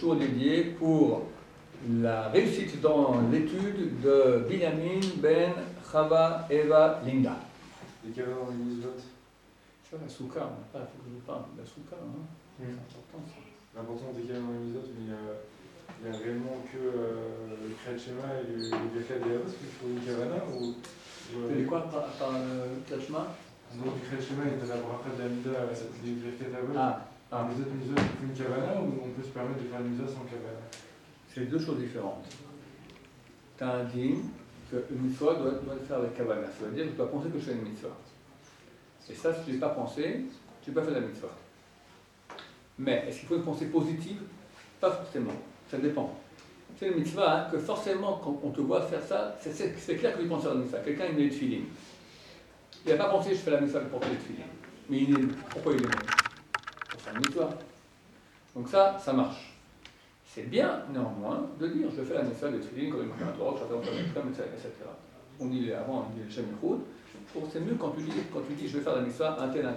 jour dédié pour la réussite dans l'étude de Binyamin Ben Chava Eva Linda. Et quelle heure les mitzvot? Ça, la souka, on n'a pas, il faut que je parle de la souka, hein. C'est important ça. L'important des quelle heure les mitzvot, mais il y a réellement que le Kriyat Shema et le Birkat Be'avos qu'il faut une kavana ou Tu dis quoi par le Kriyat Shema? Donc le Kriyat Shema est de la bracha de la Mida, du Birkat Be'avos. Les autres mitzvot, il faut une kavana ou on peut se permettre de faire une mitzvah sans kavana? C'est deux choses différentes. Tu as un din qu'une mitzvah doit le faire avec kavana. Ça veut dire que tu dois penser que je fais une mitzvah. Et ça, si tu n'as pas pensé, tu n'as pas fait la mitzvah. Mais est-ce qu'il faut une pensée positive? Pas forcément. Ça dépend. C'est une mitzvah que forcément, quand on te voit faire ça, c'est clair que tu penses à la mitzvah. Quelqu'un, il met le tefillin. Il n'a pas pensé, je fais la mitzvah pour porter le tefillin. Mais pourquoi il est mis? Pour faire une mitzvah. Donc ça marche. C'est bien, néanmoins, de dire je fais la mitzvah de tefillin, comme il marque un Torah, etc. On dit avant, on dit le Shem Yichud. C'est mieux quand tu dis je vais faire la mitzvah un tel.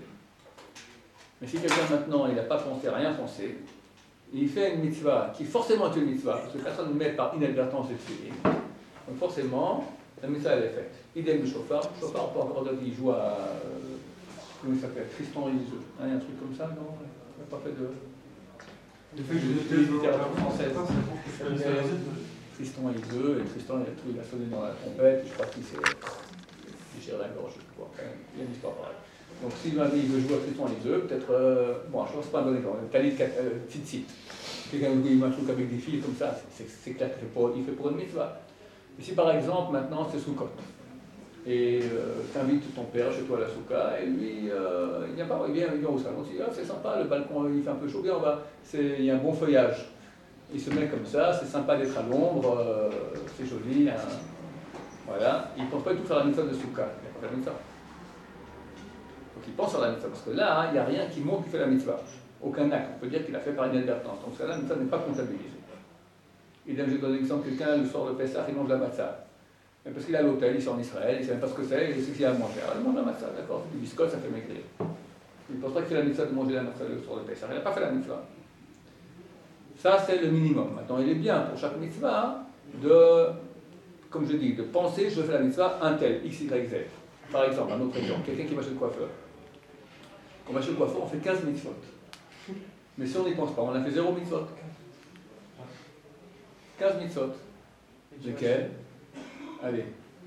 Mais si quelqu'un maintenant, il n'a pas pensé, rien pensé, il fait une mitzvah qui forcément est une mitzvah, parce que personne ne met par inadvertance le tefillin. Donc forcément, la mitzvah elle est faite. Idem du chauffard, on peut encore dire qu'il joue à, comment il s'appelle, Tristan et Iseult. Il y a un truc comme ça, non? Il n'a pas fait de... de littérature française. Tristan et Iseult, et Tristan il a sonné dans la trompette, et je crois qu'il s'est déchiré la gorge, je crois. Il y a une histoire pareille. Donc si il veut jouer à Tristan et Iseult, peut-être, bon, je pense que c'est pas un bon exemple, Talit Tzitzit. Quelqu'un qui joue un truc avec des filles comme ça, c'est clair qu'il fait pour une mitzvah. Mais si par exemple maintenant c'est Sukkot, et tu invites ton père chez toi à la souka, et lui, il vient pas, il vient au salon, il dit c'est sympa, le balcon il fait un peu chaud, bien, il y a un bon feuillage. Il se met comme ça, c'est sympa d'être à l'ombre, c'est joli, hein, voilà. Il ne pense pas du tout faire la mitzvah de souka, il n'a pas fait la mitzvah. Donc il pense à la mitzvah, parce que là, il n'y a rien qui montre qu'il fait la mitzvah. Aucun acte, on peut dire qu'il a fait par inadvertance. Donc ça, la mitzvah n'est pas comptabilisée. Idem, je donne l'exemple, quelqu'un le soir de Pessah, il mange la matzah. Mais parce qu'il est à l'hôtel, il est en Israël, il ne sait même pas ce que c'est, il sait qu'il y a à manger. Alors il mange la matzah, d'accord, du biscotte, ça fait maigrir. Il ne pense pas qu'il fait la mitzvah de manger la matzah le soir de Pessah, il n'a pas fait la mitzvah. Ça, c'est le minimum. Maintenant, il est bien pour chaque mitzvah de, comme je dis, de penser, je fais la mitzvah un tel, X, Y, Z. Par exemple, un autre exemple, quelqu'un qui va chez le coiffeur. Quand on va chez le coiffeur, on fait 15 mitzvot. Mais si on n'y pense pas, on a fait 0 mitzvot. 15 mitzvot. Lesquels? Allez.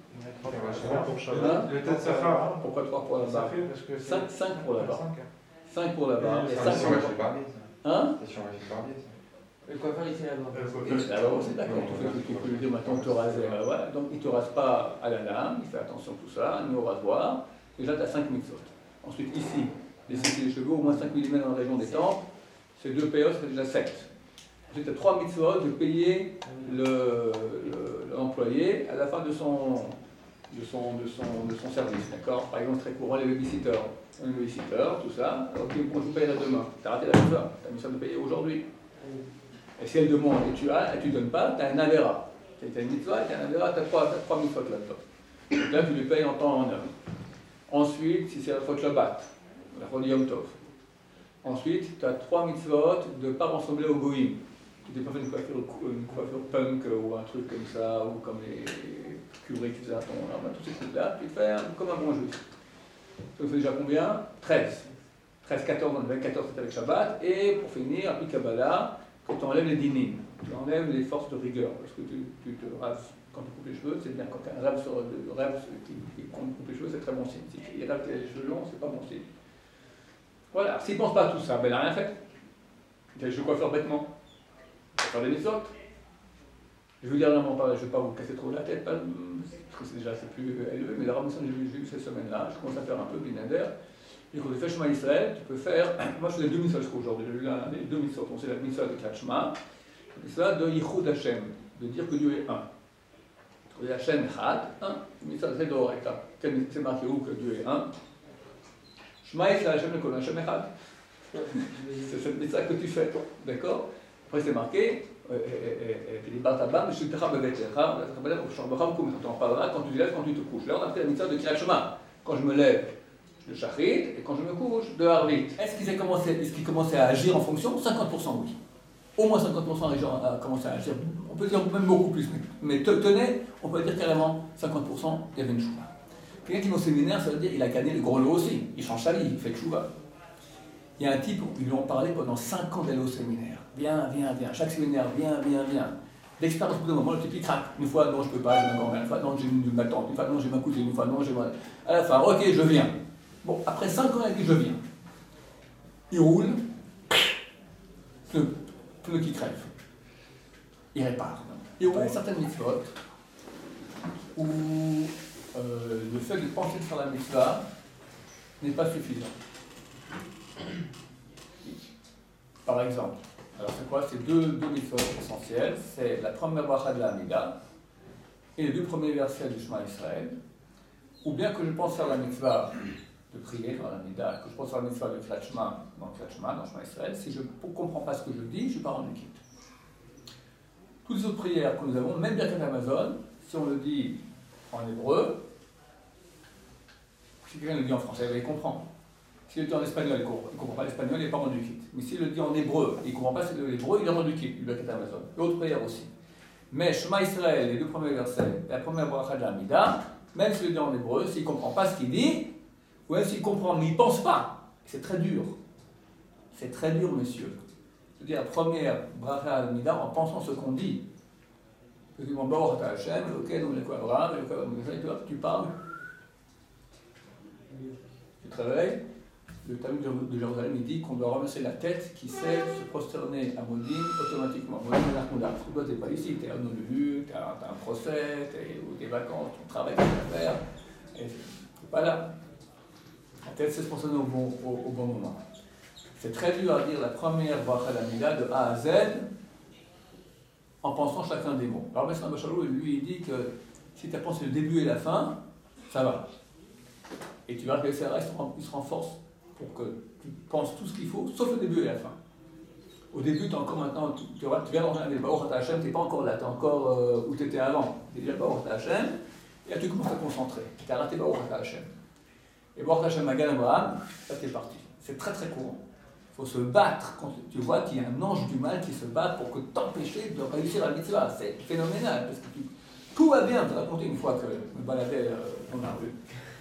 Pourquoi 3 pour la barre? 5 pour la barre. 5 pour la barre. Et 5 pour la barre. Hein? Le coiffeur il fait la barre. Alors c'est d'accord, tu peux lui dire maintenant te raser. Voilà. Donc il ne te rase pas à la lame, il fait attention à tout ça, ni au rasoir. Déjà tu as 5 mitzvot. Ensuite ici, les cheveux, au moins 5 mm dans la région des tempes. C'est 2 PO, c'est déjà 7. Ensuite, tu as 3 mitzvot de payer l'employé à la fin de son service. D'accord? Par exemple, très courant, les babysitters. Un babysitter, tout ça. Ok, bon, je vous payerai demain. Tu as raté la mitzvah. Tu as mis ça de payer aujourd'hui. Et si elle demande et tu ne donnes pas, tu as un avera. Tu as une mitzvah et tu as un avera, tu as 3 mitzvot là-dedans. Donc là, tu les payes en temps et en heure. Ensuite, si c'est la faute Shabbat, la faute Yom Tov. Ensuite, tu as 3 mitzvot de ne pas ressembler au goïm. Tu n'es pas fait une coiffure punk ou un truc comme ça, ou comme les curés qui faisaient à ton... tous ces trucs-là, tu te fais comme un bon juif. Ça fait déjà combien? 13. 13, 14, on avait 14 c'était avec Shabbat. Et pour finir, après Kabbalah, quand tu enlèves les dinim, tu enlèves les forces de rigueur. Parce que tu te rases quand tu coupes les cheveux, c'est bien. Quand tu as un rêve qui coupe les cheveux, c'est très bon signe. Si il rêve les cheveux longs, c'est pas bon signe. Voilà, s'il ne pense pas à tout ça, ben il n'a rien fait. Il a les cheveux coiffeurs bêtement. Il va faire des mitzvot. Je veux dire, non, je ne vais pas vous casser trop la tête, parce que c'est déjà plus élevé, mais la ramassage que j'ai eu cette semaine-là, je commence à faire un peu binaire. Et quand tu fais Shema Israël, tu peux faire. Moi je faisais 2 mitzvot aujourd'hui, j'ai eu là les 2 mitzvot. On sait la mitzvah de Kachma, la mitzvah de Yichud Hashem, de dire que Dieu est un. Et Hashem Echad, un. Mitzvah de Doraita. C'est marqué où que Dieu est un? Shema Israël Hashem Lekol Hashem Echad. C'est cette mitzvah que tu fais, d'accord? Après c'est marqué. Tu en parleras quand tu te lèves, quand tu te couches. Là on a fait la mitzvah de Kriyat Shema. Quand je me lève, de Shachrit, et quand je me couche, de Harvit. Est-ce qu'il commençait à agir en fonction? 50% oui. au moins 50% des gens a commencé à agir. On peut dire même beaucoup plus, mais tenez, on peut dire carrément 50%, il y avait une chouva. Quelqu'un qui va au séminaire, ça veut dire qu'il a gagné le gros lot aussi. Il change sa vie, il fait le chouva. Il y a un type, ils lui ont parlé pendant 5 ans d'aller au séminaire. Viens. Chaque séminaire, viens. L'expérience, au bout d'un moment, le type il craque. Une fois, non, je peux pas, j'ai ma grand-mère. Une fois, non, j'ai ma tante. Une fois, non, j'ai ma cousine. Une fois, non, j'ai ma. À la fin, ok, je viens. Bon, après 5 ans, il dit, je viens. Il roule, pneu qui crève. Il répare. Il y a certaines mitzvot où le fait de penser de faire la mitzvah n'est pas suffisant. Par exemple, alors c'est quoi? C'est deux mitzvot essentielles. C'est la première bracha de la Hamida et les 2 premiers versets du Shema Israël. Ou bien que je pense faire la mitzvah de prier dans la Hamida, que je pense faire la mitzvah de Kriyat Shema dans Shema Israël. Si je ne comprends pas ce que je dis, je pars en équipe. Toutes les autres prières que nous avons, même Birkat Amazon, si on le dit en hébreu, si quelqu'un le dit en français, il va y comprendre. S'il le dit en espagnol, il ne comprend pas l'espagnol, il n'est pas rendu quitte. Mais s'il le dit en hébreu, il ne comprend pas l'hébreu, il est rendu quitte, il doit être Amazon. L'autre prière aussi. Mais Shema Israël, les 2 premiers versets, la première bracha de la Hamida, même s'il le dit en hébreu, s'il ne comprend pas ce qu'il dit, ou même s'il comprend, mais il ne pense pas, c'est très dur. C'est très dur, monsieur. C'est-à-dire la première bracha de la Hamida en pensant ce qu'on dit. Tu dis, bon, Baruch Ata Hashem, ok, donc le Abraham, tu parles, tu te réveilles. Le Talmud de Jérusalem, il dit qu'on doit ramasser la tête qui sait se prosterner à Modim automatiquement. Modim Menachmoudar. Parce que toi, tu n'es pas ici, tu es à Honolulu, tu as un procès, ou des vacances, ton travail, tu vas faire. Tu n'es pas là. La tête sait se prosterner au bon moment. C'est très dur à dire la première bracha d'Amida de A à Z en pensant chacun des mots. Alors, M. Bachalou, lui, il dit que si tu as pensé le début et la fin, ça va. Et tu verras que les CRA, ils se renforcent pour que tu penses tout ce qu'il faut, sauf le début et la fin. Au début, tu es encore maintenant, tu viens d'entendre les Baruch Ata Hashem, tu n'es pas encore là, tu es encore où tu étais avant. Tu es déjà Baruch Ata Hashem, et là tu commences à te concentrer. Tu as raté Baruch Ata Hashem. Et Baruch Ata Hashem Magan Abraham, là tu es parti. C'est très très courant. Il faut se battre. Quand tu vois qu'il y a un ange du mal qui se bat pour t'empêcher de réussir la mitzvah. C'est phénoménal, parce que tout va bien. Je t'ai raconté une fois que je me baladais dans la rue.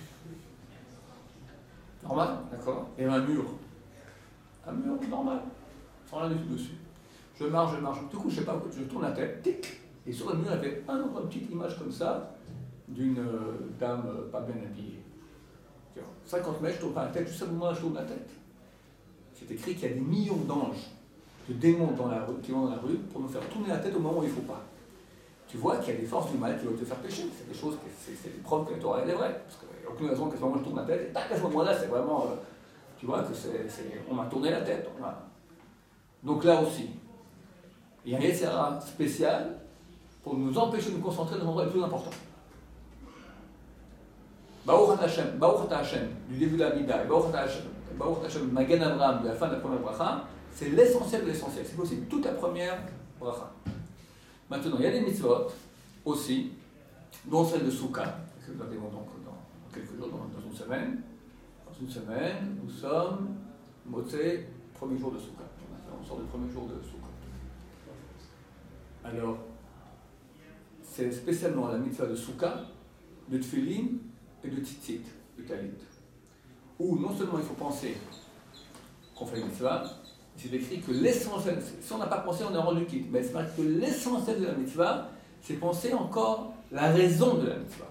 Normal, d'accord. Et un mur normal, sans rien du tout dessus. Je marche. Du coup, je sais pas, je tourne la tête, tic, et sur le mur, il y avait une petite image comme ça d'une dame pas bien habillée. 50 mètres, je tourne pas la tête, juste à ce moment-là, je tourne la tête. C'est écrit qu'il y a des millions d'anges, de démons dans la rue, qui vont dans la rue pour nous faire tourner la tête au moment où il ne faut pas. Tu vois qu'il y a des forces du mal qui veulent te faire pécher. C'est des choses, c'est des preuves que la Torah elle est vraie. Parce qu'il n'y a aucune raison qu'à ce moment je tourne la tête, et tac, à ce moment-là, c'est vraiment. Tu vois que on m'a tourné la tête. Voilà. Donc là aussi, il y a un Yetzirah spécial pour nous empêcher de nous concentrer dans l'endroit le plus important. Baruch Ata Hashem, du début de la Mida, et Baruch Ata Hashem, Magen Abraham, de la fin de la première bracha, c'est l'essentiel de l'essentiel. C'est possible toute la première bracha. Maintenant, il y a des mitzvot aussi, dont celle de Souka, que nous avons donc dans quelques jours, dans une semaine. Dans une semaine, nous sommes Motzei, premier jour de Souka. On sort du premier jour de Souka. Alors, c'est spécialement la mitzvah de Souka, de Tfilin et de Tzitzit, de Talit. Où non seulement il faut penser qu'on fait une mitzvah, c'est écrit que l'essentiel, si on n'a pas pensé, on est rendu quitte. Mais c'est vrai que l'essentiel de la mitzvah, c'est penser encore la raison de la mitzvah.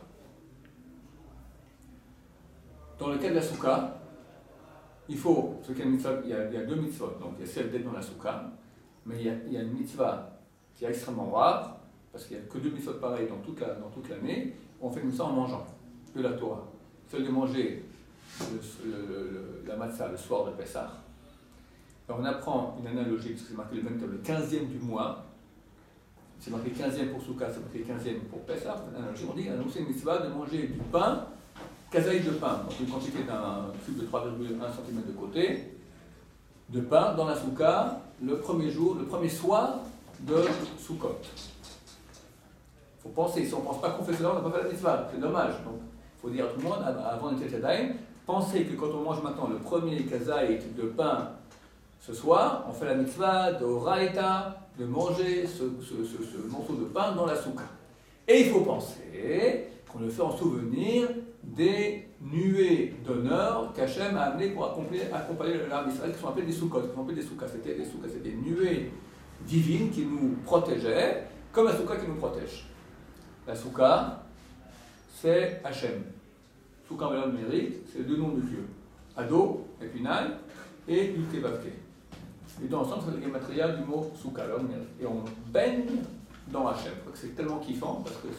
Dans le cas de la soukha, il faut, il y a 2 mitzvot, donc il y a celle d'être dans la soukha, mais il y a une mitzvah qui est extrêmement rare, parce qu'il n'y a que 2 mitzvot pareils dans toute l'année, on fait comme ça en mangeant de la Torah. Celle de manger la matzah le soir de Pessah. Alors on apprend une analogie, parce que c'est marqué le 15e du mois, c'est marqué 15e pour Souka, c'est marqué 15e pour Pessah, on dit annoncer une mitzvah de manger du pain, kazaï de pain, donc une quantité d'un cube de 3,1 cm de côté, de pain dans la Souka, le premier soir de Soukot. Il faut penser, si on ne pense pas qu'on fait cela, on n'a pas fait la mitzvah, c'est dommage. Donc il faut dire à tout le monde, avant d'être Yadayim, pensez que quand on mange maintenant le premier kazaï de pain, Ce soir, on fait la mitzvah de Oraita, de manger ce morceau de pain dans la souka. Et il faut penser qu'on le fait en souvenir des nuées d'honneur qu'Hachem a amenées pour accompagner l'arme d'Israël, qui sont appelées des soukot. C'était des nuées divines qui nous protégeaient, comme la souka qui nous protège. La souka, c'est Hachem. Souka en valeur numérique, c'est les deux noms de Dieu. Ado, Epinal, et Yukevavke. Et dans l'ensemble, c'est le matériel du mot souka, valeur numérique. Et on baigne dans Hachem. C'est tellement kiffant parce que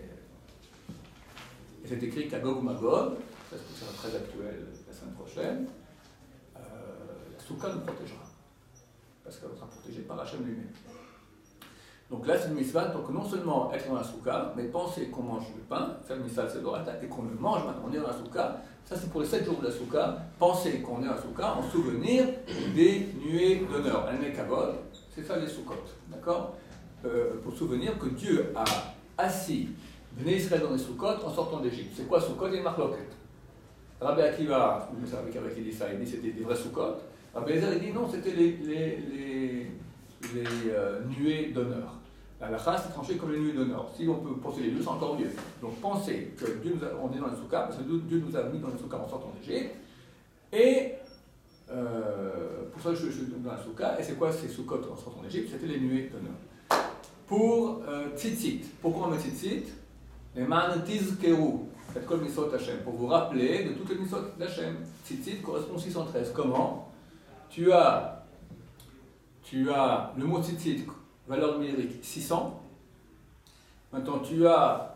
c'est écrit qu'à Gog ou Magog, parce que ça sera très actuel la semaine prochaine, la souka nous protégera. Parce qu'elle sera protégée par Hachem lui-même. Donc là, c'est une mitzvah, donc non seulement être dans la souka, mais penser qu'on mange le pain, faire une mitzvah c'est d'orata, et qu'on le mange maintenant, on est dans la souka. Ça, c'est pour les 7 jours de la souka. Penser qu'on est dans la souka en souvenir des nuées d'honneur. El Kavod, c'est ça les soukot, d'accord? Pour souvenir que Dieu a assis Bnei Israël dans les soukot en sortant d'Égypte. C'est quoi soukot? Il y a une marloquette. Rabbi Akiva, vous savez qui dit ça, il dit que c'était des vrais soukot. Rabbi Eliezer, il dit non, c'était les nuées d'honneur. La halakha, c'est tranché comme les nuées d'honneur. Si on peut penser les deux, c'est encore mieux. Donc pensez que on est dans le soukha, parce que Dieu nous a mis dans le soukha en sortant d'Égypte. Et pour ça, je suis dans la soukha. Et c'est quoi ces soukot en sortant d'Égypte? C'était les nuées d'honneur. Pour tzitzit, pourquoi on met tzitzit? Les man tizkeru, faites comme misot Hachem, pour vous rappeler de toutes les misot d'Hachem. Tzitzit correspond 613. Comment? Tu as le mot tzitzit, valeur numérique 600. Maintenant, tu as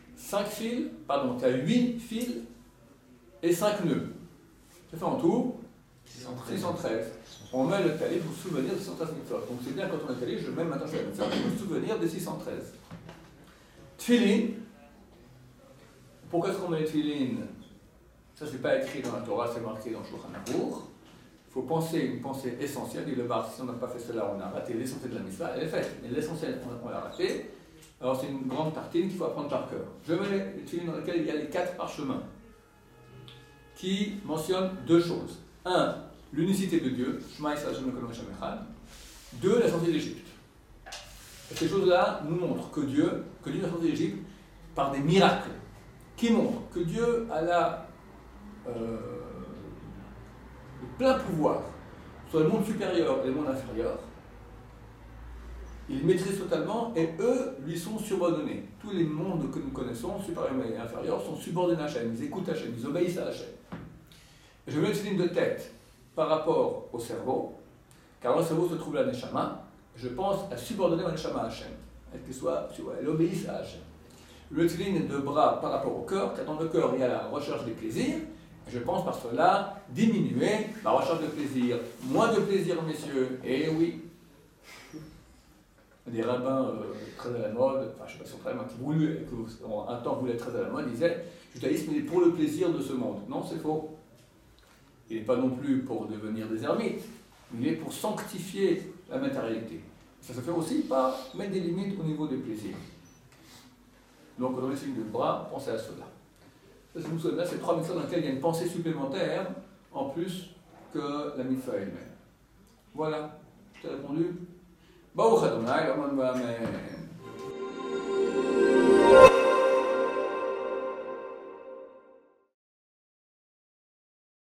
8 fils et 5 nœuds. Ça fait en tout 613. On met le talit pour se souvenir de 613 mitzvot. Donc c'est bien quand on a le talit, je mets maintenant je fais la mitzvah pour me souvenir des 613. Tfilin. Pourquoi est-ce qu'on met les tfilin? Ça, c'est pas écrit dans la Torah, c'est marqué dans le Shulchan Aruch. Il faut penser une pensée essentielle, dit le bar, si on n'a pas fait cela, on a raté l'essentiel de la mitzvah, elle est faite, mais l'essentiel, on l'a raté. Alors c'est une grande tartine qu'il faut apprendre par cœur. Je mets les tfilin dans lesquels il y a les 4 parchemins, qui mentionnent 2 choses. 1. L'unicité de Dieu, Shema Yisrael Hashem Elokeinu Hashem Echad. 2. La sortie d'Égypte. Et ces choses-là nous montrent que Dieu est sorti d'Égypte par des miracles, qui montrent que Dieu a le plein pouvoir sur le monde supérieur et le monde inférieur. Il maîtrise totalement et eux lui sont subordonnés. Tous les mondes que nous connaissons, supérieurs et inférieurs, sont subordonnés à Hachem. Ils écoutent Hachem, ils obéissent à Hachem. Je mets une ligne de tête par rapport au cerveau, car dans le cerveau se trouve la Neshama. Je pense à subordonner ma Neshama à Hachem. Elle obéisse à Hachem. Le ligne de bras par rapport au cœur, car dans le cœur il y a la recherche des plaisirs. Je pense par cela diminuer la recherche de plaisir. Moins de plaisir, messieurs. Eh oui. Des rabbins très à la mode, enfin je ne sais pas si on très mal, qui un temps voulaient être très à la mode, disaient le judaïsme est pour le plaisir de ce monde. Non, c'est faux. Il n'est pas non plus pour devenir des ermites, mais il est pour sanctifier la matérialité. Ça se fait aussi par mettre des limites au niveau des plaisirs. Donc dans les signes de bras, pensez à cela. Là, c'est 3 mitzvahs dans lesquels il y a une pensée supplémentaire, en plus que la mitzvah elle-même. Voilà, je t'ai répondu. Baruch Adonai, Amen.